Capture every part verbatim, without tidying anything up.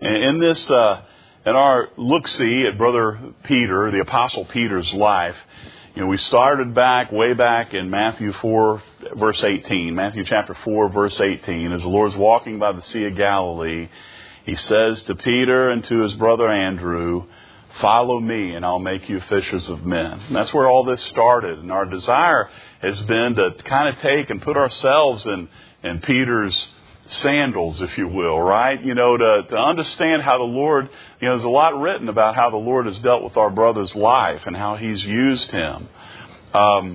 And in this, uh, in our look-see at Brother Peter, the Apostle Peter's life, you know, we started back, way back in Matthew four, verse eighteen. Matthew chapter four, verse eighteen. As the Lord's walking by the Sea of Galilee, He says to Peter and to his brother Andrew, "Follow me and I'll make you fishers of men." And that's where all this started. And our desire has been to kind of take and put ourselves in, in Peter's sandals, if you will, right? You know, to, to understand how the Lord, you know, there's a lot written about how the Lord has dealt with our brother's life and how He's used him. Um,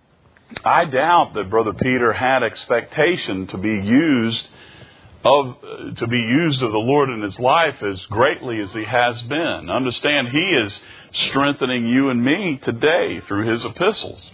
I doubt that Brother Peter had expectation to be used of to be used of the Lord in his life as greatly as he has been. Understand, he is strengthening you and me today through his epistles.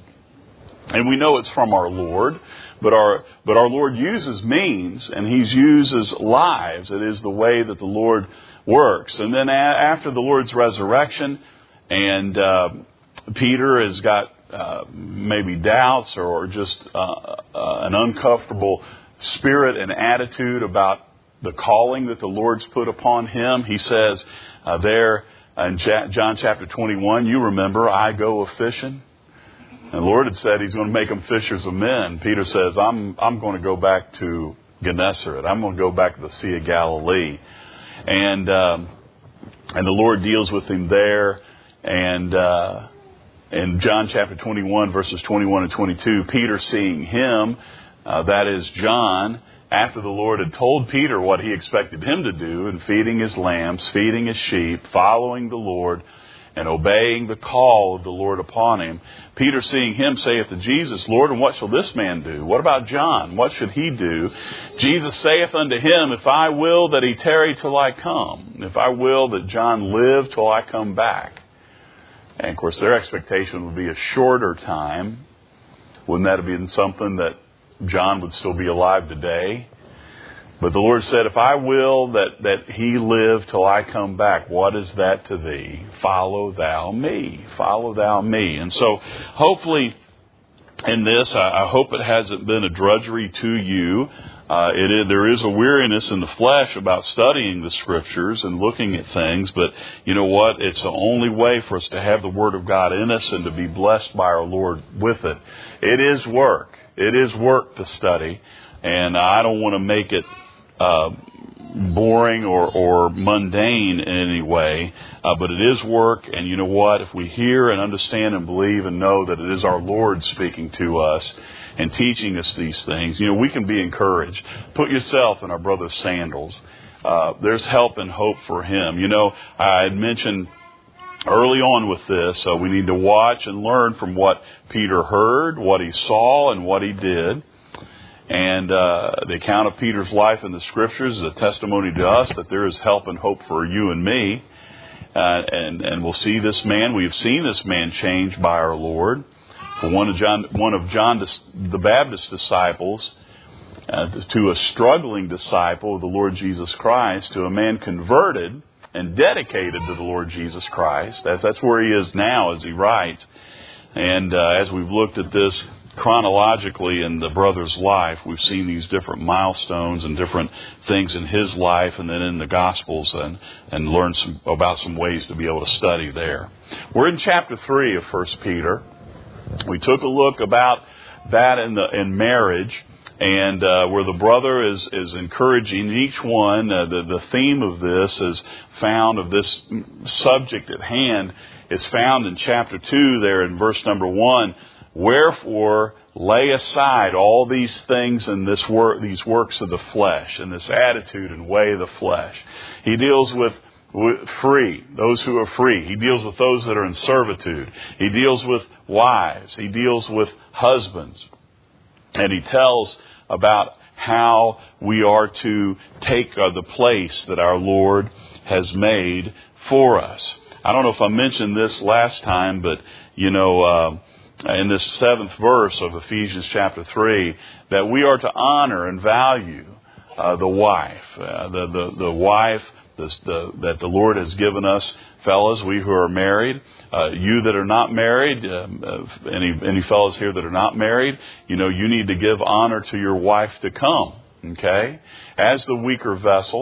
And we know it's from our Lord, but our but our Lord uses means, and He uses lives. It is the way that the Lord works. And then a- after the Lord's resurrection, and uh, Peter has got uh, maybe doubts or just uh, uh, an uncomfortable spirit and attitude about the calling that the Lord's put upon him. He says uh, there in John chapter twenty-one, you remember, I go a-fishing. And the Lord had said He's going to make them fishers of men. Peter says, I'm I'm going to go back to Gennesaret. I'm going to go back to the Sea of Galilee. And um, and the Lord deals with him there. And uh, in John chapter twenty-one, verses twenty-one and twenty-two, Peter seeing him, uh, that is John, after the Lord had told Peter what He expected him to do in feeding his lambs, feeding his sheep, following the Lord, and obeying the call of the Lord upon him, Peter seeing him saith to Jesus, Lord, and what shall this man do? What about John? What should he do? Jesus saith unto him, if I will that he tarry till I come, if I will that John live till I come back. And of course their expectation would be a shorter time. Wouldn't that have been something that John would still be alive today? But the Lord said, if I will that, that he live till I come back, what is that to thee? Follow thou me. Follow thou me. And so hopefully in this, I, I hope it hasn't been a drudgery to you. Uh, it is, there is a weariness in the flesh about studying the Scriptures and looking at things. But you know what? It's the only way for us to have the Word of God in us and to be blessed by our Lord with it. It is work. It is work to study. And I don't want to make it Uh, boring or, or mundane in any way, uh, but it is work. And you know what? If we hear and understand and believe and know that it is our Lord speaking to us and teaching us these things, you know, we can be encouraged. Put yourself in our brother's sandals. Uh, there's help and hope for him. You know, I had mentioned early on with this, uh, we need to watch and learn from what Peter heard, what he saw, and what he did. And uh, the account of Peter's life in the Scriptures is a testimony to us that there is help and hope for you and me. Uh, and, and we'll see this man. We have seen this man changed by our Lord. For one of John, one of John the Baptist's disciples, uh, to a struggling disciple of the Lord Jesus Christ, to a man converted and dedicated to the Lord Jesus Christ. That's, that's where he is now as he writes. And uh, as we've looked at this chronologically in the brother's life, we've seen these different milestones and different things in his life and then in the Gospels, and, and learned some, about some ways to be able to study there. We're in chapter three of First Peter. We took a look about that in, the, in marriage, and uh, where the brother is, is encouraging each one. Uh, the, the theme of this is found, of this subject at hand, is found in chapter two there in verse number one. Wherefore, lay aside all these things and this work, these works of the flesh, and this attitude and way of the flesh. He deals with free, those who are free. He deals with those that are in servitude. He deals with wives. He deals with husbands. And he tells about how we are to take uh, the place that our Lord has made for us. I don't know if I mentioned this last time, but, you know, uh, in this seventh verse of Ephesians chapter three, that we are to honor and value uh, the wife, uh, the, the, the wife this, the, that the Lord has given us, fellas, we who are married, uh, you that are not married, um, uh, any, any fellas here that are not married, you know, you need to give honor to your wife to come, okay, as the weaker vessel.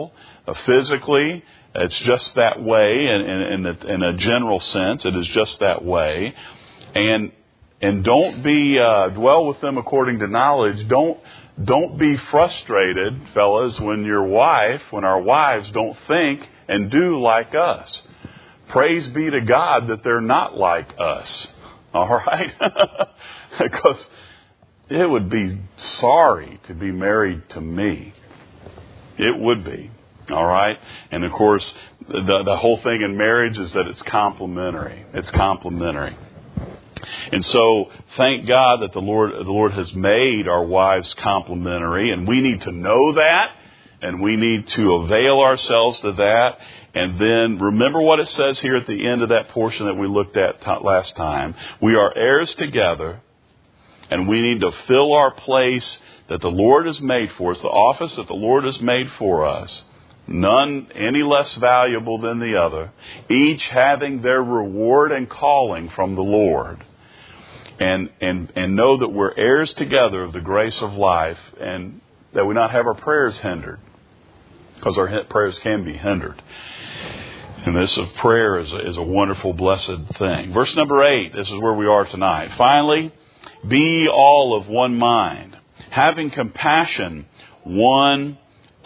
uh, physically. It's just that way, in, in, in, a, in a general sense. It is just that way. And and don't be uh, dwell with them according to knowledge. Don't don't be frustrated, fellas, when your wife, when our wives don't think and do like us. Praise be to God that they're not like us. All right, because it would be sorry to be married to me. It would be. All right. And of course, the, the whole thing in marriage is that it's complementary. It's complementary. And so thank God that the Lord, the Lord has made our wives complementary, and we need to know that, and we need to avail ourselves to that. And then remember what it says here at the end of that portion that we looked at t- last time. We are heirs together, and we need to fill our place that the Lord has made for us, the office that the Lord has made for us. None any less valuable than the other, each having their reward and calling from the Lord. And and and know that we're heirs together of the grace of life, and that we not have our prayers hindered, because our prayers can be hindered. And this of prayer is a, is a wonderful, blessed thing. Verse number eight, this is where we are tonight. Finally, be all of one mind, having compassion one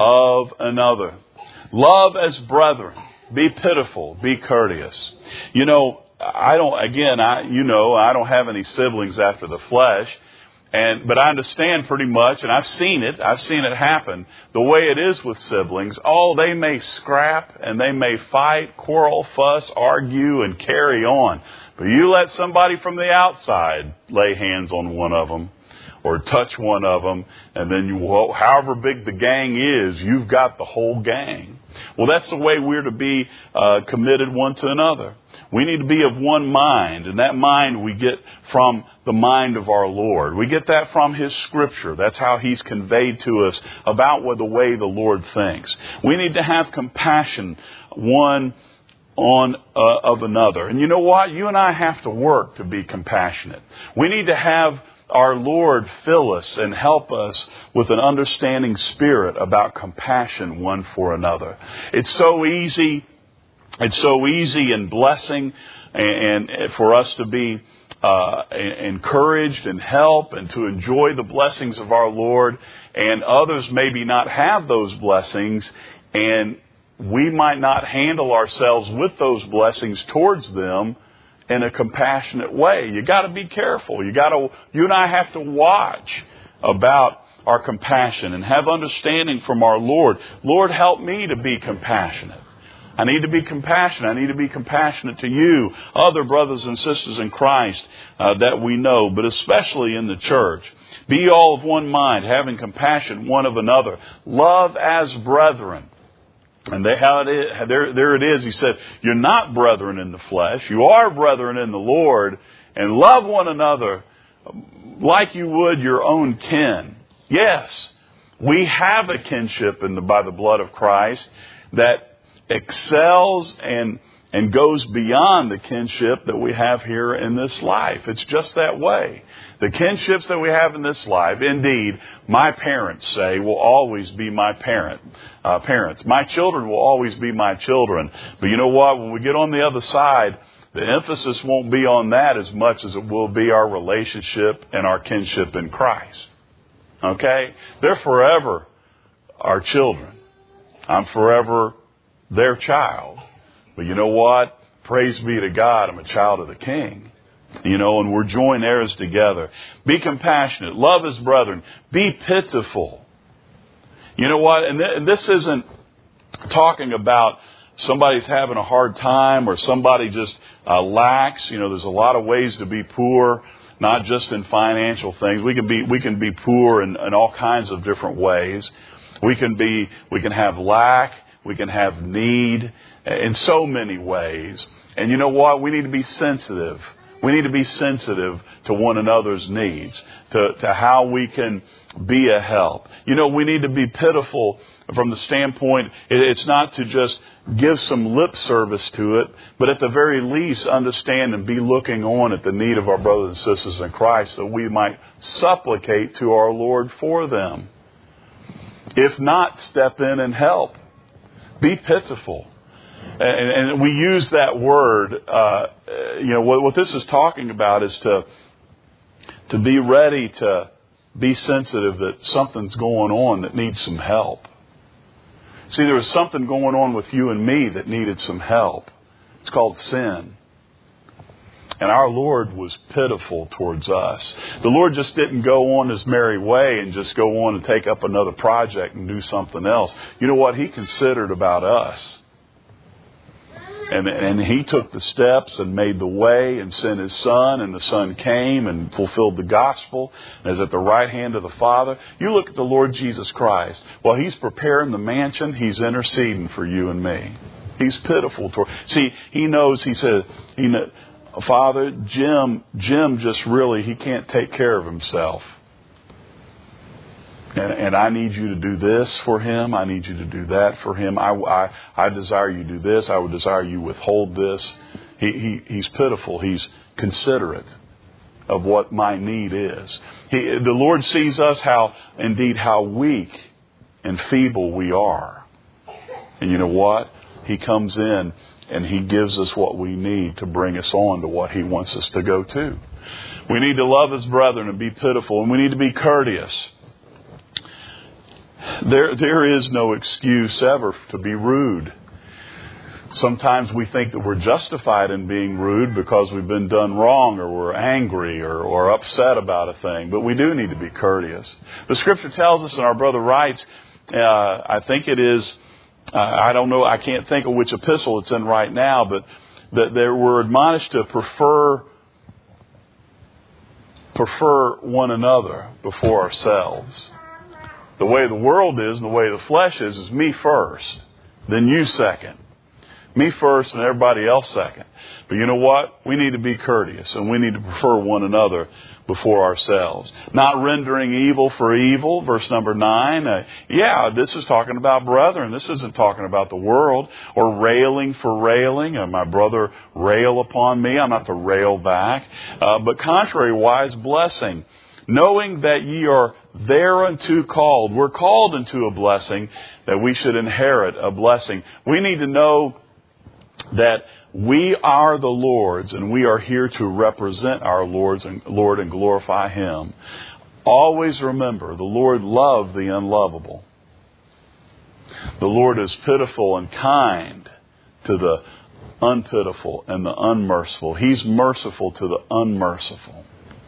of another. Love as brethren. Be pitiful. Be courteous. You know, I don't, again, I, you know, I don't have any siblings after the flesh. And, but I understand pretty much, and I've seen it, I've seen it happen, the way it is with siblings. Oh, they may scrap and they may fight, quarrel, fuss, argue, and carry on. But you let somebody from the outside lay hands on one of them, or touch one of them, and then you, well, however big the gang is, you've got the whole gang. Well, that's the way we're to be uh, committed one to another. We need to be of one mind, and that mind we get from the mind of our Lord. We get that from His Scripture. That's how He's conveyed to us about what the way the Lord thinks. We need to have compassion one on uh, of another. And you know what? You and I have to work to be compassionate. We need to have our Lord fill us and help us with an understanding spirit about compassion one for another. It's so easy. It's so easy and blessing, and, and for us to be uh, encouraged and help and to enjoy the blessings of our Lord. And others maybe not have those blessings, and we might not handle ourselves with those blessings towards them in a compassionate way. You got to be careful. You got to. You and I have to watch about our compassion and have understanding from our Lord. Lord, help me to be compassionate. I need to be compassionate. I need to be compassionate to you, other brothers and sisters in Christ uh, that we know, but especially in the church. Be all of one mind, having compassion one of another. Love as brethren. And they, how it is, there, there it is. He said, you're not brethren in the flesh. You are brethren in the Lord. And love one another like you would your own kin. Yes, we have a kinship in the, by the blood of Christ that excels and and goes beyond the kinship that we have here in this life. It's just that way. The kinships that we have in this life, indeed, my parents say, will always be my parent, uh, parents. My children will always be my children. But you know what? When we get on the other side, the emphasis won't be on that as much as it will be our relationship and our kinship in Christ. Okay? They're forever our children. I'm forever their child. But you know what? Praise be to God, I'm a child of the King. You know, and we're joint heirs together. Be compassionate. Love as brethren. Be pitiful. You know what? And, th- and this isn't talking about somebody's having a hard time or somebody just uh, lacks. You know, there's a lot of ways to be poor, not just in financial things. We can be we can be poor in, in all kinds of different ways. We can be we can have lack. We can have need in so many ways. And you know what? We need to be sensitive. We need to be sensitive to one another's needs, to, to how we can be a help. You know, we need to be pitiful from the standpoint, it's not to just give some lip service to it, but at the very least understand and be looking on at the need of our brothers and sisters in Christ, that we might supplicate to our Lord for them. If not, step in and help. Be pitiful. And, and we use that word, uh, you know, what, what this is talking about is to, to be ready to be sensitive that something's going on that needs some help. See, there was something going on with you and me that needed some help. It's called sin. And our Lord was pitiful towards us. The Lord just didn't go on His merry way and just go on and take up another project and do something else. You know what? He considered about us. And, and He took the steps and made the way and sent His Son, and the Son came and fulfilled the gospel and is at the right hand of the Father. You look at the Lord Jesus Christ. While He's preparing the mansion, He's interceding for you and me. He's pitiful toward. See, He knows. He said, "He know, Father, Jim, Jim just really he can't take care of himself, and, and I need you to do this for him. I need you to do that for him. I, I, I desire you do this. I would desire you withhold this." He, he, he's pitiful. He's considerate of what my need is. He, the Lord sees us how, indeed, how weak and feeble we are, and you know what? He comes in and He gives us what we need to bring us on to what He wants us to go to. We need to love His brethren and be pitiful, and we need to be courteous. There, there is no excuse ever to be rude. Sometimes we think that we're justified in being rude because we've been done wrong, or we're angry, or, or upset about a thing. But we do need to be courteous. The Scripture tells us, and our brother writes, uh, I think it is, uh, I don't know, I can't think of which epistle it's in right now, but that they were admonished to prefer prefer one another before ourselves. The way the world is and the way the flesh is, is me first, then you second. Me first and everybody else second. But you know what? We need to be courteous, and we need to prefer one another before ourselves. Not rendering evil for evil, verse number nine. Uh, yeah, this is talking about brethren. This isn't talking about the world. Or railing for railing. Uh, my brother rail upon me. I'm not to rail back. Uh, but contrariwise, blessing. Knowing that ye are thereunto called. We're called into a blessing, that we should inherit a blessing. We need to know that we are the Lord's, and we are here to represent our Lord's and Lord and glorify Him. Always remember, the Lord loved the unlovable. The Lord is pitiful and kind to the unpitiful and the unmerciful. He's merciful to the unmerciful.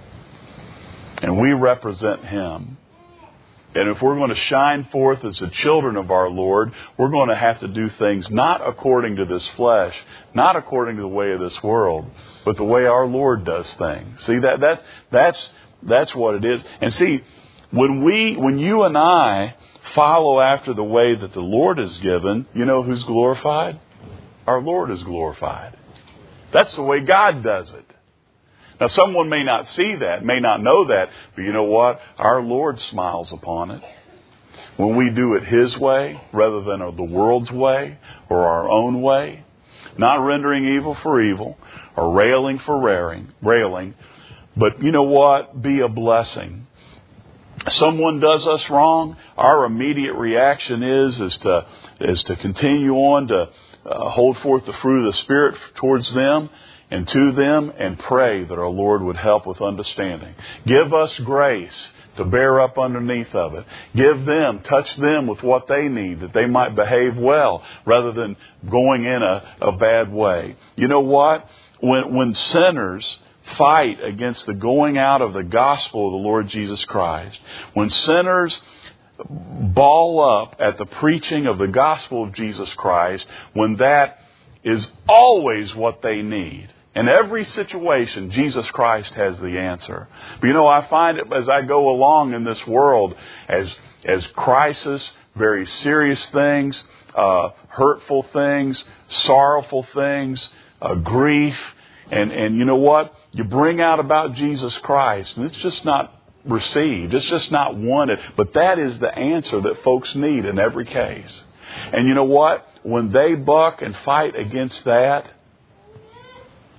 And we represent Him. And if we're going to shine forth as the children of our Lord, we're going to have to do things not according to this flesh, not according to the way of this world, but the way our Lord does things. See, that that that's that's what it is. And see, when we when you and I follow after the way that the Lord has given, you know who's glorified? Our Lord is glorified. That's the way God does it. Now, someone may not see that, may not know that, but you know what? Our Lord smiles upon it. When we do it His way rather than the world's way or our own way, not rendering evil for evil or railing for railing, railing, but you know what? Be a blessing. Someone does us wrong, our immediate reaction is is to is to continue on to uh, hold forth the fruit of the Spirit towards them and to them, and pray that our Lord would help with understanding. Give us grace to bear up underneath of it. Give them, touch them with what they need, that they might behave well rather than going in a, a bad way. You know what? When, when sinners fight against the going out of the gospel of the Lord Jesus Christ, when sinners ball up at the preaching of the gospel of Jesus Christ, when that is always what they need. In every situation, Jesus Christ has the answer. But you know, I find it as I go along in this world, as as crisis, very serious things, uh, hurtful things, sorrowful things, uh, grief, and, and you know what? You bring out about Jesus Christ, and it's just not received. It's just not wanted. But that is the answer that folks need in every case. And you know what? When they buck and fight against that,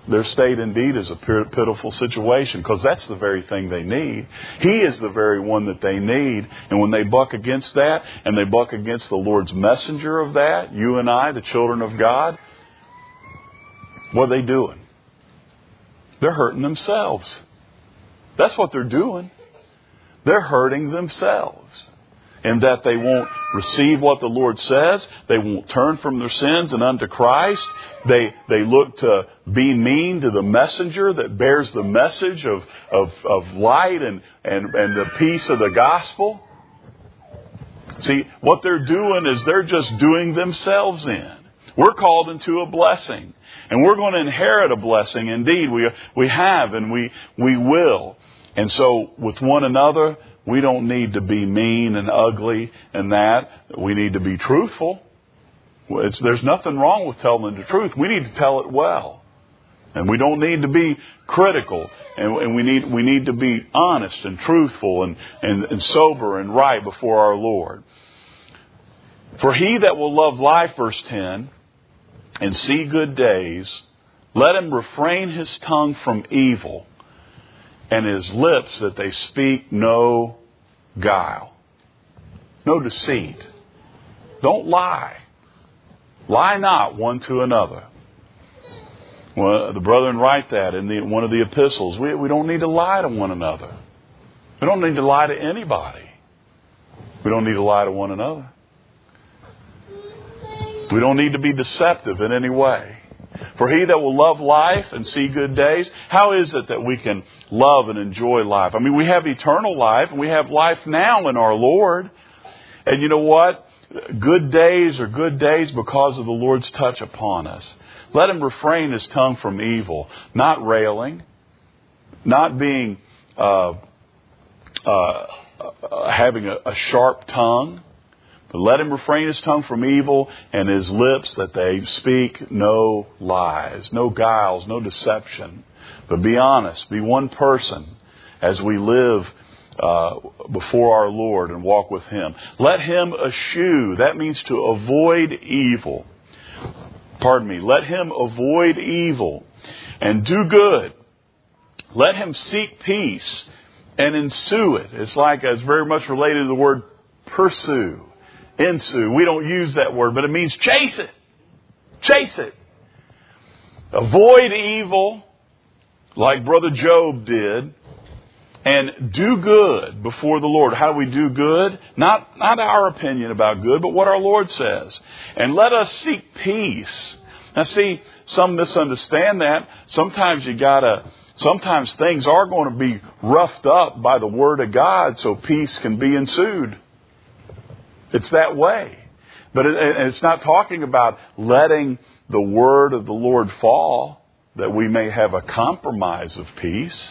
Their state indeed is a pitiful situation, because that's the very thing they need. He is the very one that they need. And when they buck against that, and they buck against the Lord's messenger of that, you and I, the children of God, what are they doing? They're hurting themselves. That's what they're doing. They're hurting themselves. In that they won't receive what the Lord says. They won't turn from their sins and unto Christ. They they look to be mean to the messenger that bears the message of, of, of light and, and, and the peace of the gospel. See, what they're doing is they're just doing themselves in. We're called into a blessing. And we're going to inherit a blessing. Indeed, we we have and we we will. And so with one another, we don't need to be mean and ugly and that. We need to be truthful. It's, there's nothing wrong with telling the truth. We need to tell it well. And we don't need to be critical. And, and we need we need to be honest and truthful and, and, and sober and right before our Lord. For he that will love life, verse ten, and see good days, let him refrain his tongue from evil, and his lips that they speak no guile. No deceit. Don't lie. Lie not one to another. Well, the brethren write that in the, one of the epistles. We, we don't need to lie to one another. We don't need to lie to anybody. We don't need to lie to one another. We don't need to be deceptive in any way. For he that will love life and see good days, how is it that we can love and enjoy life? I mean, we have eternal life and we have life now in our Lord. And you know what? Good days are good days because of the Lord's touch upon us. Let him refrain his tongue from evil, not railing, not being, uh, uh, uh, having a, a sharp tongue. But let him refrain his tongue from evil, and his lips that they speak no lies, no guiles, no deception. But be honest, be one person as we live uh, before our Lord and walk with Him. Let him eschew, that means to avoid evil. Pardon me, let him avoid evil and do good. Let him seek peace and ensue it. It's like, it's very much related to the word pursue. Ensue. We don't use that word, but it means chase it. Chase it. Avoid evil, like Brother Job did, and do good before the Lord. How do we do good? Not, not our opinion about good, but what our Lord says. And let us seek peace. Now see, some misunderstand that. Sometimes you gotta, sometimes things are going to be roughed up by the Word of God so peace can be ensued. It's that way. But it, it's not talking about letting the word of the Lord fall that we may have a compromise of peace.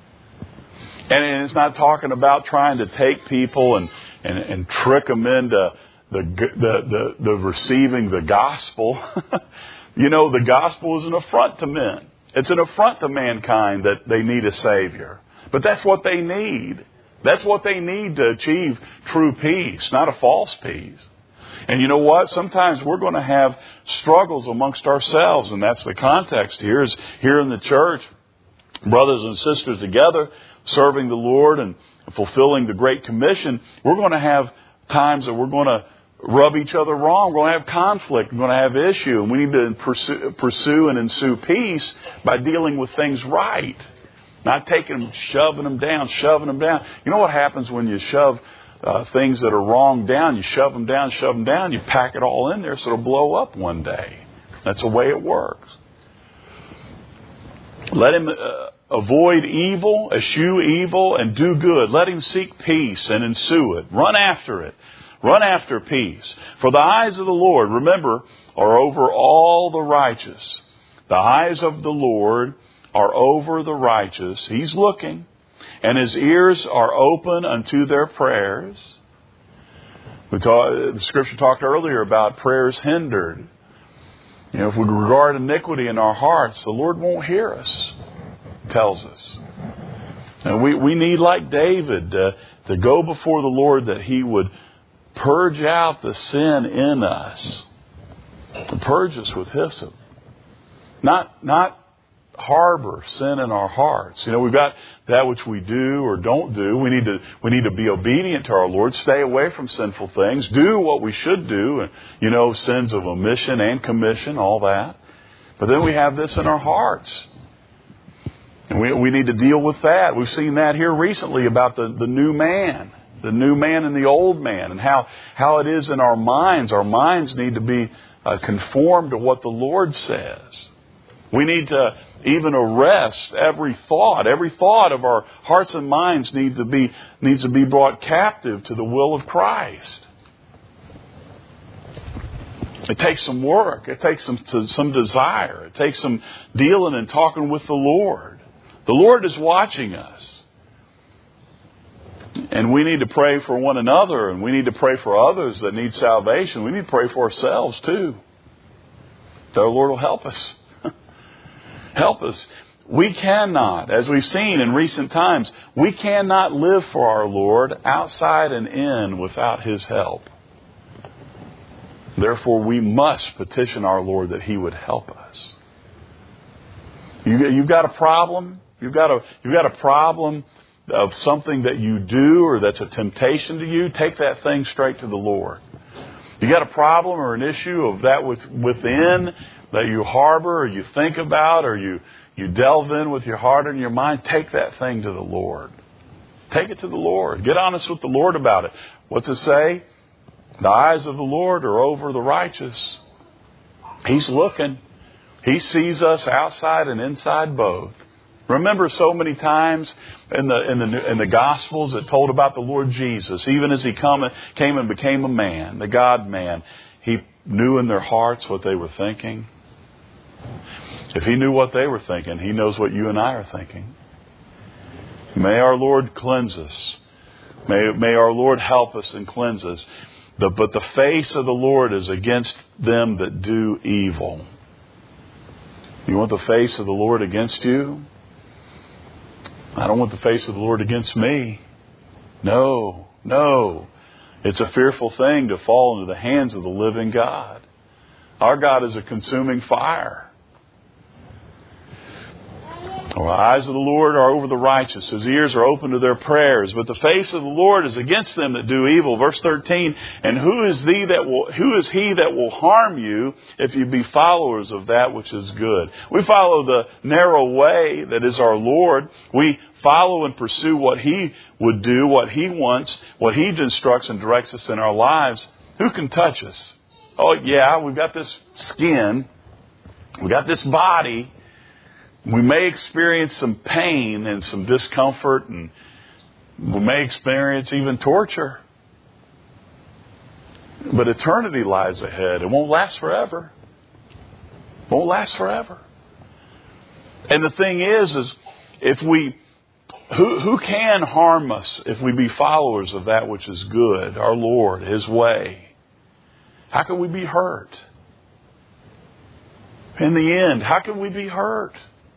And it's not talking about trying to take people and, and, and trick them into the, the, the, the receiving the gospel. You know, the gospel is an affront to men. It's an affront to mankind that they need a Savior. But that's what they need. That's what they need to achieve true peace, not a false peace. And you know what? Sometimes we're going to have struggles amongst ourselves, and that's the context here. Is here in the church, brothers and sisters together, serving the Lord and fulfilling the Great Commission. We're going to have times that we're going to rub each other wrong. We're going to have conflict. We're going to have issue, and we need to pursue, pursue and ensue peace by dealing with things right. Not taking them, shoving them down, shoving them down. You know what happens when you shove uh, things that are wrong down? You shove them down, shove them down. You pack it all in there so it'll blow up one day. That's the way it works. Let him uh, avoid evil, eschew evil, and do good. Let him seek peace and ensue it. Run after it. Run after peace. For the eyes of the Lord, remember, are over all the righteous. The eyes of the Lord are over the righteous. He's looking. And His ears are open unto their prayers. We talk, the Scripture talked earlier about prayers hindered. You know, if we regard iniquity in our hearts, the Lord won't hear us, it tells us. And we, we need, like David, to, to go before the Lord that He would purge out the sin in us. And purge us with hyssop. Not, not harbor sin in our hearts. You know, we've got that which we do or don't do. We need to we need to be obedient to our Lord, stay away from sinful things, do what we should do, and you know, sins of omission and commission, all that. But then we have this in our hearts. And we we need to deal with that. We've seen that here recently about the, the new man. The new man and the old man, and how, how it is in our minds. Our minds need to be uh, conformed to what the Lord says. We need to even arrest every thought. Every thought of our hearts and minds needs to be needs to be brought captive to the will of Christ. It takes some work. It takes some some desire. It takes some dealing and talking with the Lord. The Lord is watching us. And we need to pray for one another, and we need to pray for others that need salvation. We need to pray for ourselves too. That our Lord will help us. Help us. We cannot, as we've seen in recent times, we cannot live for our Lord outside and in without His help. Therefore, we must petition our Lord that He would help us. You, you've got a problem. You've got a you've got a problem of something that you do or that's a temptation to you. Take that thing straight to the Lord. You got a problem or an issue of that with, within that you harbor or you think about or you you delve in with your heart and your mind. Take that thing to the Lord. Take it to the Lord. Get honest with the Lord about it. What's it say? The eyes of the Lord are over the righteous. He's looking. He sees us outside and inside both. Remember so many times in the in the in the Gospels it told about the Lord Jesus, even as He come, came and became a man, the God-man, He knew in their hearts what they were thinking. If He knew what they were thinking, He knows what you and I are thinking. May our Lord cleanse us. May, may our Lord help us and cleanse us. The, but the face of the Lord is against them that do evil. You want the face of the Lord against you? I don't want the face of the Lord against me. No, no. It's a fearful thing to fall into the hands of the living God. Our God is a consuming fire. The eyes of the Lord are over the righteous. His ears are open to their prayers. But the face of the Lord is against them that do evil. Verse thirteen, and who is thee that will, who is he that will harm you if you be followers of that which is good? We follow the narrow way that is our Lord. We follow and pursue what He would do, what He wants, what He instructs and directs us in our lives. Who can touch us? Oh yeah, we've got this skin. We've got this body. We may experience some pain and some discomfort, and we may experience even torture. But eternity lies ahead. It won't last forever. It won't last forever. And the thing is, is if we, who, who can harm us if we be followers of that which is good, our Lord, His way? How can we be hurt? In the end, how can we be hurt?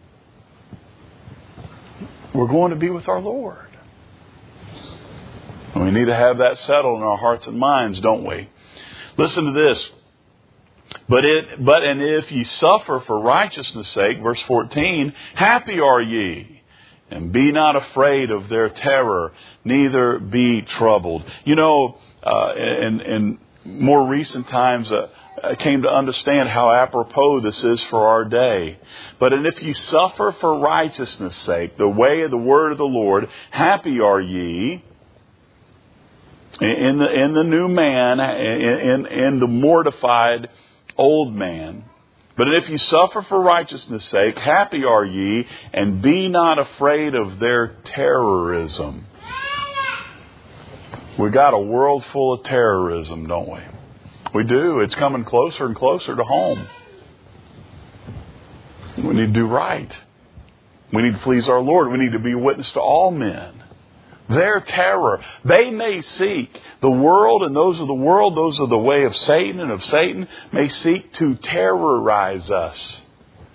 We're going to be with our Lord. And we need to have that settled in our hearts and minds, don't we? Listen to this. But it, but and if ye suffer for righteousness' sake, verse fourteen, happy are ye, and be not afraid of their terror, neither be troubled. You know, uh, in, in more recent times, uh, I came to understand how apropos this is for our day. But and if you suffer for righteousness' sake, the way of the word of the Lord, happy are ye in the in the new man, in, in the mortified old man. But if you suffer for righteousness' sake, happy are ye, and be not afraid of their terrorism. We got a world full of terrorism, don't we? We do. It's coming closer and closer to home. We need to do right. We need to please our Lord. We need to be a witness to all men. Their terror. They may seek, the world and those of the world, those of the way of Satan and of Satan, may seek to terrorize us.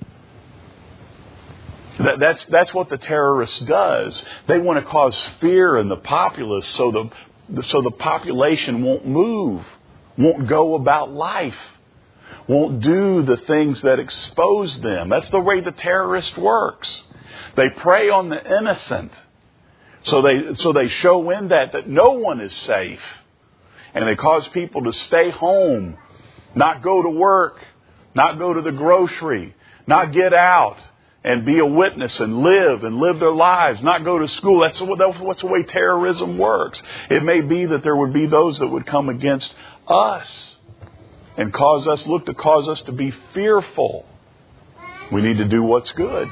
That, that's, that's what the terrorist does. They want to cause fear in the populace so the, so the population won't move. Won't go about life. won't do the things that expose them. That's the way the terrorist works. They prey on the innocent. So they, so they show in that, that no one is safe. And they cause people to stay home, not go to work, not go to the grocery, not get out and be a witness and live and live their lives, not go to school. That's, that's the way terrorism works. It may be that there would be those that would come against us and cause us, look to cause us to be fearful. We need to do what's good.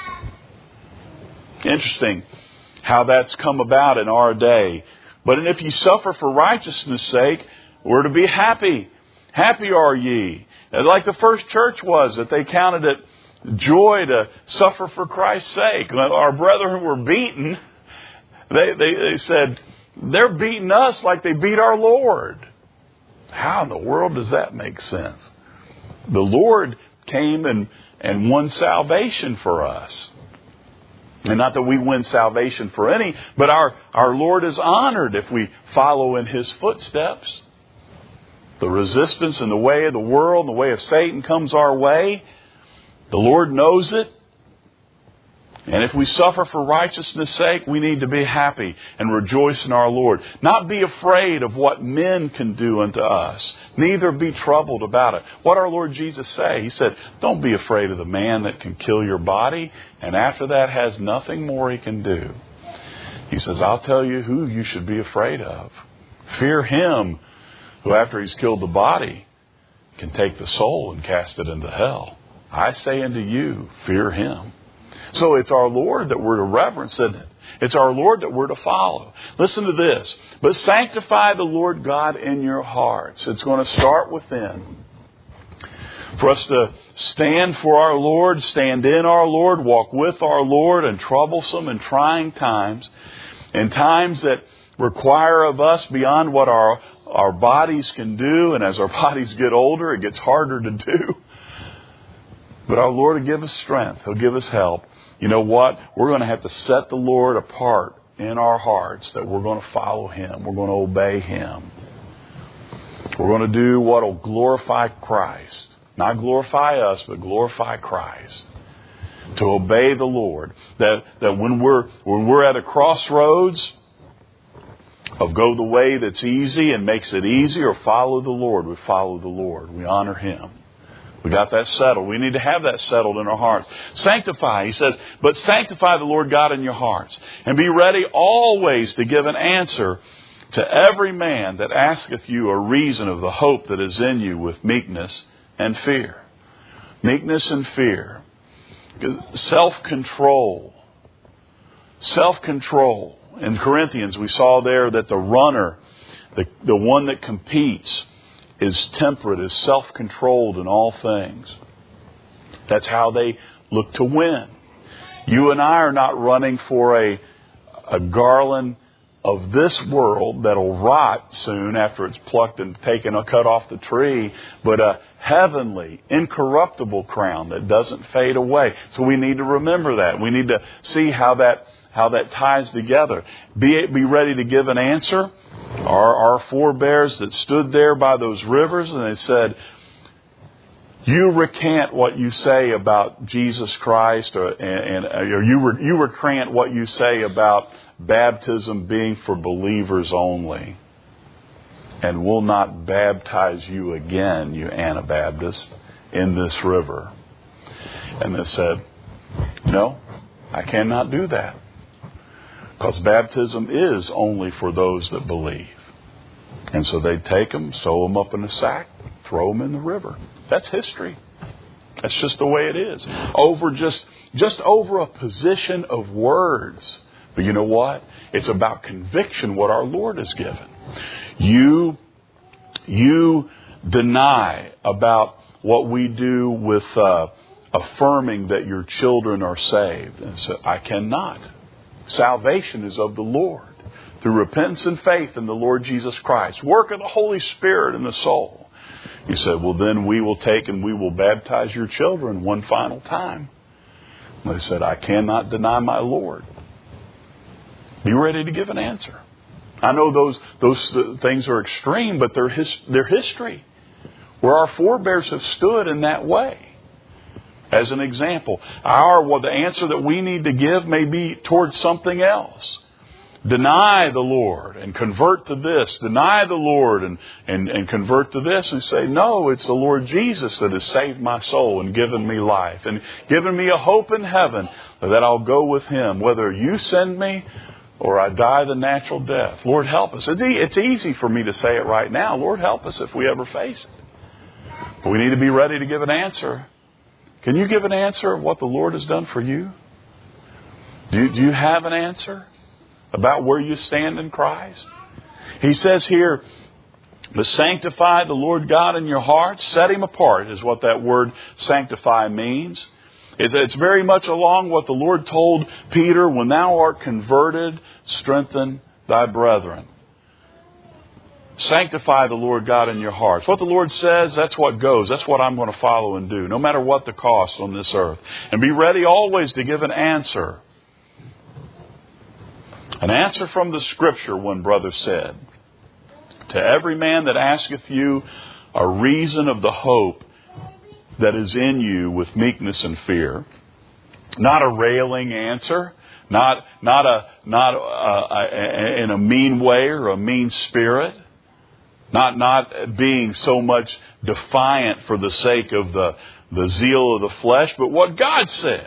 Interesting how that's come about in our day. But if ye suffer for righteousness' sake, we're to be happy. Happy are ye. And like the first church was, that they counted it joy to suffer for Christ's sake. Our brethren who were beaten, they, they, they said, they're beating us like they beat our Lord. How in the world does that make sense? The Lord came and, and won salvation for us. And not that we win salvation for any, but our, our Lord is honored if we follow in His footsteps. The resistance and the way of the world, the way of Satan comes our way. The Lord knows it. And if we suffer for righteousness' sake, we need to be happy and rejoice in our Lord. Not be afraid of what men can do unto us. Neither be troubled about it. What our Lord Jesus say? He said, don't be afraid of the man that can kill your body, and after that has nothing more he can do. He says, I'll tell you who you should be afraid of. Fear him who, after he's killed the body, can take the soul and cast it into hell. I say unto you, fear him. So it's our Lord that we're to reverence, isn't it? It's our Lord that we're to follow. Listen to this. But sanctify the Lord God in your hearts. It's going to start within. For us to stand for our Lord, stand in our Lord, walk with our Lord in troublesome and trying times, in times that require of us beyond what our, our bodies can do. And as our bodies get older, it gets harder to do. But our Lord will give us strength. He'll give us help. You know what? We're going to have to set the Lord apart in our hearts, that we're going to follow Him. We're going to obey Him. We're going to do what will glorify Christ. Not glorify us, but glorify Christ. To obey the Lord. That, that when we're, when we're at a crossroads of go the way that's easy and makes it easy, or follow the Lord, we follow the Lord. We honor Him. We got that settled. We need to have that settled in our hearts. Sanctify, he says, but sanctify the Lord God in your hearts. And be ready always to give an answer to every man that asketh you a reason of the hope that is in you with meekness and fear. Meekness and fear. Self-control. Self-control. In Corinthians, we saw there that the runner, the, the one that competes, is temperate, is self-controlled in all things. That's how they look to win. You and I are not running for a, a garland of this world that'll rot soon after it's plucked and taken or cut off the tree, but a heavenly, incorruptible crown that doesn't fade away. So we need to remember that. We need to see how that how that ties together. Be, be ready to give an answer. Our, our forebears that stood there by those rivers, and they said, you recant what you say about Jesus Christ, or, and, and or you, re, you recant what you say about baptism being for believers only, and will not baptize you again, you Anabaptists, in this river. And they said, no, I cannot do that. Because baptism is only for those that believe. And so they'd take them, sew them up in a sack, throw them in the river. That's history. That's just the way it is. Over just, just over a position of words. But you know what? It's about conviction, what our Lord has given. You, you deny about what we do with uh, affirming that your children are saved. And so I cannot. Salvation is of the Lord through repentance and faith in the Lord Jesus Christ. Work of the Holy Spirit in the soul. He said, well, then we will take and we will baptize your children one final time. And they said, I cannot deny my Lord. Be ready to give an answer. I know those those things are extreme, but they're his, they're history. where our forebears have stood in that way. As an example, our well, the answer that we need to give may be towards something else. Deny the Lord and convert to this. Deny the Lord and, and, and convert to this. And say, no, it's the Lord Jesus that has saved my soul and given me life. And given me a hope in heaven that I'll go with Him. Whether you send me or I die the natural death. Lord, help us. It's easy for me to say it right now. Lord, help us if we ever face it. But we need to be ready to give an answer. Can you give an answer of what the Lord has done for you? Do you, do you have an answer about where you stand in Christ? He says here, but sanctify the Lord God in your hearts. Set Him apart is what that word sanctify means. It's, it's very much along what the Lord told Peter, when thou art converted, strengthen thy brethren. Sanctify the Lord God in your hearts. What the Lord says, that's what goes. That's what I'm going to follow and do, no matter what the cost on this earth. And be ready always to give an answer. An answer from the Scripture, one brother said. To every man that asketh you a reason of the hope that is in you with meekness and fear. Not a railing answer. Not, not, a, not a, a, in a mean way or a mean spirit. Not, not being so much defiant for the sake of the, the zeal of the flesh, but what God says.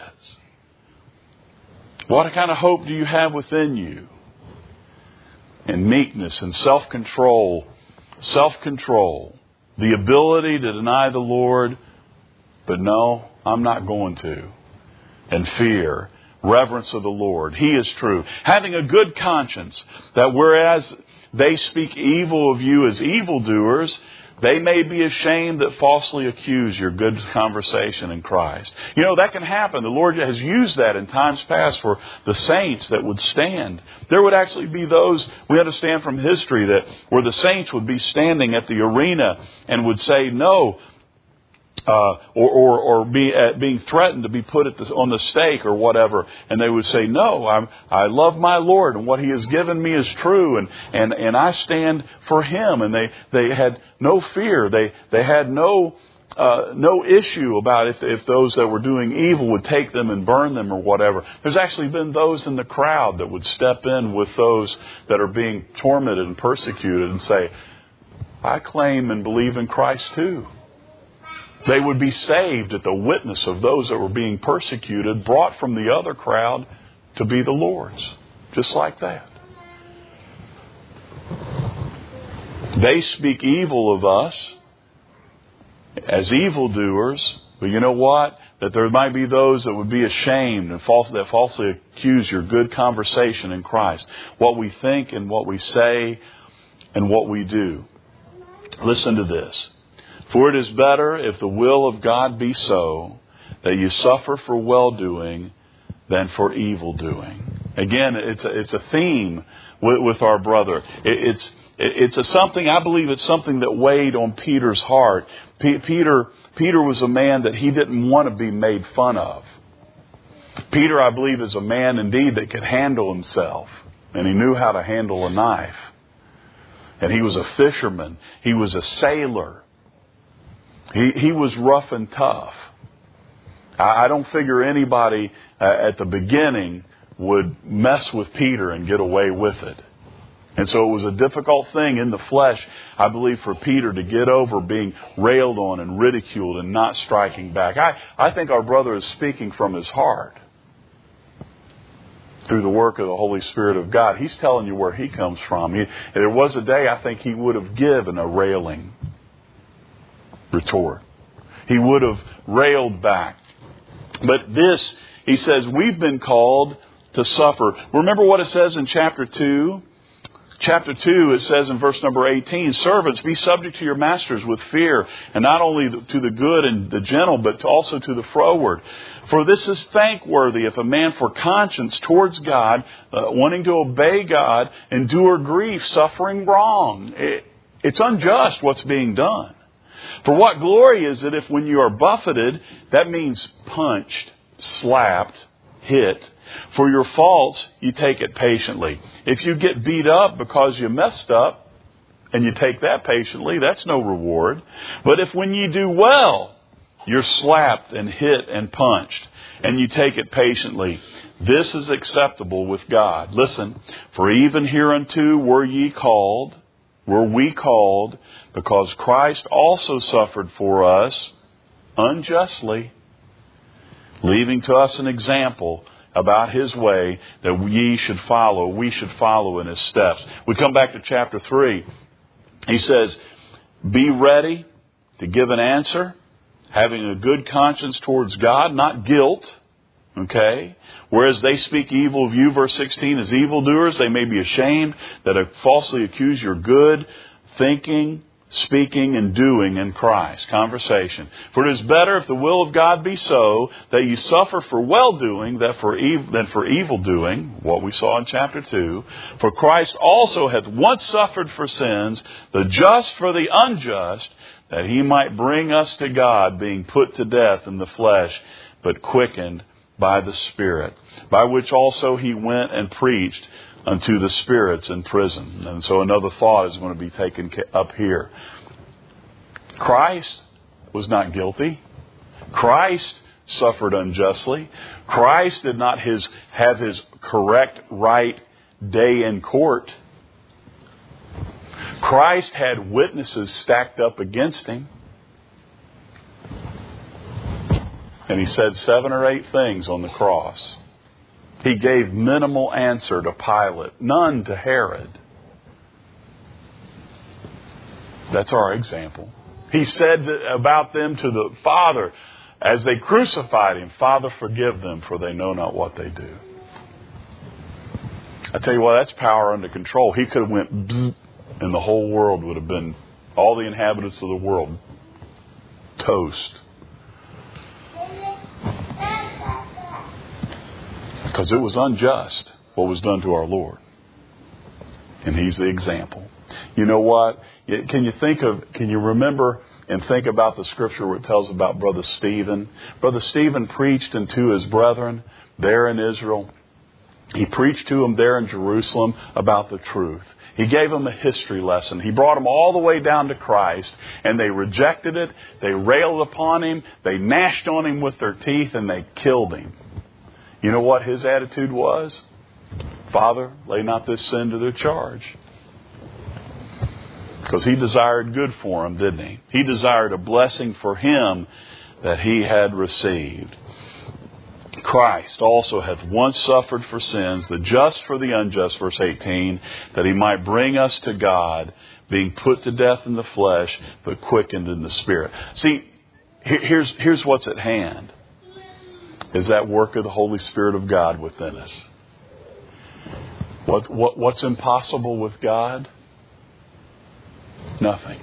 What kind of hope do you have within you? And meekness and self-control. Self-control. The ability to deny the Lord, but no, I'm not going to. And fear. Reverence of the Lord. He is true. Having a good conscience, that whereas they speak evil of you as evildoers, they may be ashamed that falsely accuse your good conversation in Christ. You know, that can happen. The Lord has used that in times past for the saints that would stand. There would actually be those, we understand from history, that where the saints would be standing at the arena and would say, no, Uh, or or, or be, uh, being threatened to be put at the, on the stake or whatever. And they would say, no, I'm, I love my Lord and what He has given me is true. And, and, and I stand for Him. And they, they had no fear. They, they had no, uh, no issue about if, if those that were doing evil would take them and burn them or whatever. There's actually been those in the crowd that would step in with those that are being tormented and persecuted and say, I claim and believe in Christ too. They would be saved at the witness of those that were being persecuted, brought from the other crowd to be the Lord's. Just like that. They speak evil of us as evildoers, but you know what? That there might be those that would be ashamed and false, that falsely accuse your good conversation in Christ. What we think and what we say and what we do. Listen to this. For it is better, if the will of God be so, that you suffer for well-doing than for evil-doing. Again, it's a, it's a theme with, with our brother. It, it's it's a something, I believe it's something that weighed on Peter's heart. P- Peter, Peter was a man that he didn't want to be made fun of. Peter, I believe, is a man indeed that could handle himself. And he knew how to handle a knife. And he was a fisherman. He was a sailor. He he was rough and tough. I, I don't figure anybody uh, at the beginning would mess with Peter and get away with it. And so it was a difficult thing in the flesh, I believe, for Peter to get over being railed on and ridiculed and not striking back. I, I think our brother is speaking from his heart through the work of the Holy Spirit of God. He's telling you where he comes from. He, there was a day I think he would have given a railing retort. He would have railed back. But this, he says, we've been called to suffer. Remember what it says in chapter two? Chapter two, it says in verse number eighteen, servants, be subject to your masters with fear, and not only to the good and the gentle, but also to the froward. For this is thankworthy if a man for conscience towards God, uh, wanting to obey God, endure grief, suffering wrong. It, it's unjust what's being done. For what glory is it if when you are buffeted, that means punched, slapped, hit, for your faults, you take it patiently. If you get beat up because you messed up, and you take that patiently, that's no reward. But if when you do well, you're slapped and hit and punched, and you take it patiently, this is acceptable with God. Listen, for even hereunto were ye called, were we called, because Christ also suffered for us unjustly, leaving to us an example about His way that ye should follow, we should follow in His steps. We come back to chapter three. He says, be ready to give an answer, having a good conscience towards God, not guilt. Okay? Whereas they speak evil of you, verse sixteen, as evildoers, they may be ashamed that falsely accuse your good thinking, speaking, and doing in Christ. Conversation. For it is better, if the will of God be so, that you suffer for well-doing than for evil, than for evil-doing, what we saw in chapter two. For Christ also hath once suffered for sins, the just for the unjust, that He might bring us to God, being put to death in the flesh, but quickened by the Spirit, by which also He went and preached unto the spirits in prison. And so another thought is going to be taken up here. Christ was not guilty. Christ suffered unjustly. Christ did not his, have His correct, right day in court. Christ had witnesses stacked up against Him. And He said seven or eight things on the cross. He gave minimal answer to Pilate, none to Herod. That's our example. He said about them to the Father, as they crucified Him, Father, forgive them, for they know not what they do. I tell you what, that's power under control. He could have went, and the whole world would have been, all the inhabitants of the world, toast. Because it was unjust what was done to our Lord. And He's the example. You know what? Can you think of, can you remember and think about the scripture where it tells about Brother Stephen? Brother Stephen preached unto his brethren there in Israel. He preached to them there in Jerusalem about the truth. He gave them a history lesson. He brought them all the way down to Christ, and they rejected it. They railed upon Him. They gnashed on Him with their teeth, and they killed Him. You know what his attitude was? Father, lay not this sin to their charge. Because he desired good for him, didn't he? He desired a blessing for him that he had received. Christ also hath once suffered for sins, the just for the unjust, verse eighteen, that He might bring us to God, being put to death in the flesh, but quickened in the Spirit. See, here's, here's what's at hand. Is that work of the Holy Spirit of God within us. What, what, what's impossible with God? Nothing.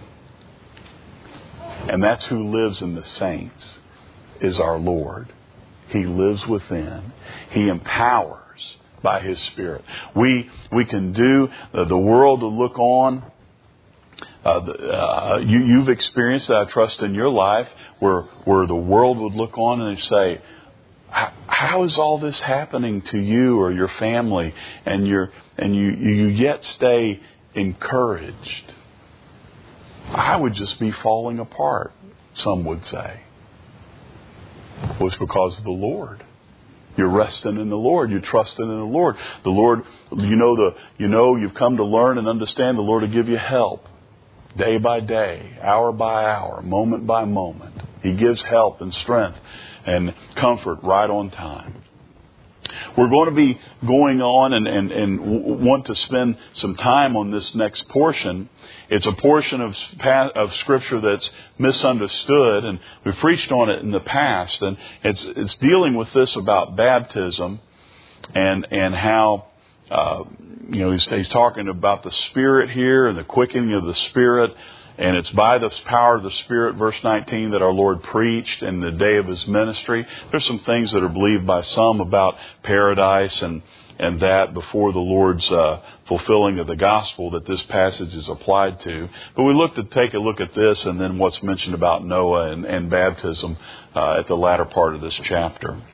And that's who lives in the saints, is our Lord. He lives within. He empowers by His Spirit. We we can do uh, the world to look on. Uh, the, uh, you, you've experienced that, I trust, in your life, where where the world would look on and say, how is all this happening to you or your family, and you're and you you yet stay encouraged? I would just be falling apart, some would say. Well, it's because of the Lord. You're resting in the Lord. You're trusting in the Lord. The Lord, you know, the you know, you've come to learn and understand the Lord will give you help day by day, hour by hour, moment by moment. He gives help and strength and comfort right on time. We're going to be going on and, and, and want to spend some time on this next portion. It's a portion of, of Scripture that's misunderstood, and we've preached on it in the past. And it's it's dealing with this about baptism and and how uh, you know he's, he's talking about the Spirit here and the quickening of the Spirit. And it's by the power of the Spirit, verse nineteen, that our Lord preached in the day of His ministry. There's some things that are believed by some about paradise and, and that before the Lord's uh, fulfilling of the gospel that this passage is applied to. But we look to take a look at this and then what's mentioned about Noah and, and baptism uh, at the latter part of this chapter.